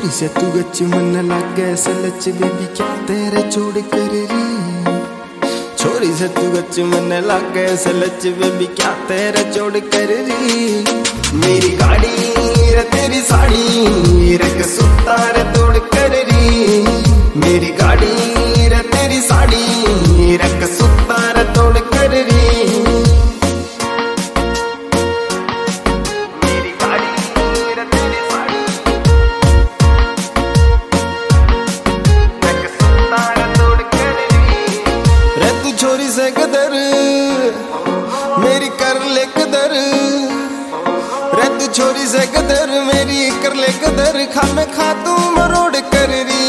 छोरी से तू गच मन लागे सलच बेबी क्या तेरे छोड़ कर री। छोरी से तू गच मन लागे सलच बेबी क्या तेरे छोड़ कर री। मेरी गाड़ी रे तेरी साड़ी रख सुता रे तोड़ कर री। मेरी गाड़ी रे तेरी साड़ी रख सुता रे तोड़ कर री। छोरी से कदर मेरी कर ले कदर रे तू छोरी से कदर मेरी कर ले कदर खा में खा तू मरोड़ कर री।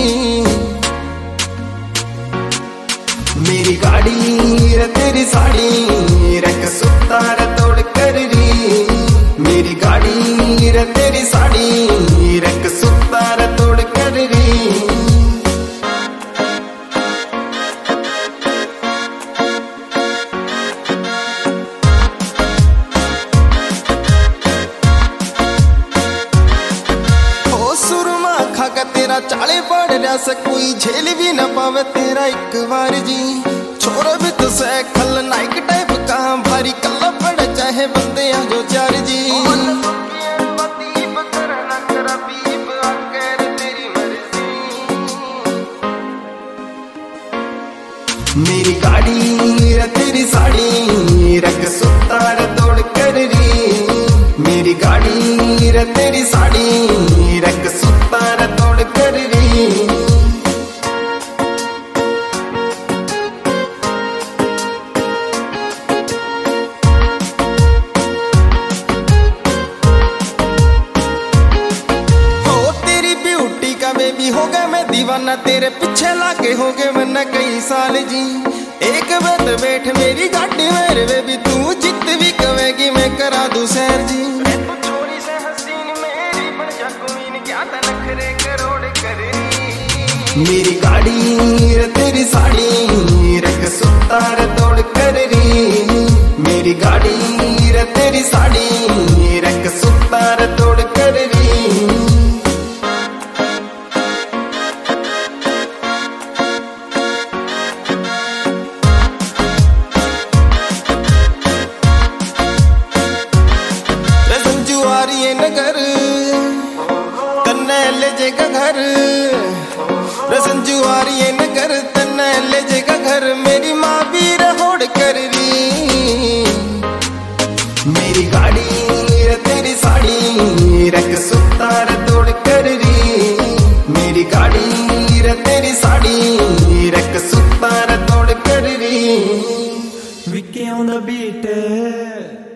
मेरी गाड़ी रे तेरी साड़ी रख सुता रे तोड़ कर री। मेरी गाड़ी रे तेरी साड़ी रख सुता रे तोड़ कर री। तेरा चाले पड़ रहा से कोई झेल भी न पावे तेरा एक बार जी। छोरा भी तो खल नाइक टाइप कहाँ भारी कल्ला पड़ चाहे बंदे आ जो चार जी। मेरी गाड़ी रे तेरी साड़ी रख सुता रे तोड़ कर री। मेरी गाड़ी रे तेरी साड़ी रख सुता रे तोड़ कर री। हो तेरी ब्यूटी का बेबी हो गया मैं दीवाना तेरे पीछे लागे हो गए मैंने कई साल जी। एक बार बैठ मेरी गाड़ी मेरे बेबी तू जित भी कहेगी मैं करा दूं सैर जी। छोरी से हसीन मेरी बन जा क्वीन क्या नखरे करोड़ करे। मेरी गाड़ी रे तेरी साड़ी रख सुता रे तोड़ कर री। मेरी गाड़ी रे तेरी साड़ी रख सुता रे तोड़ कर री। नगर तन्ने ले जेगा घर रसंजू आ रही है नगर तन्ने ले जेगा घर। मेरी माँ भी रहोड़ कर री। मेरी गाड़ी रे तेरी साड़ी रख सुता रे तोड़ कर री। मेरी गाड़ी रे तेरी साड़ी रख सुता रे तोड़ कर री। Vicky on the beat.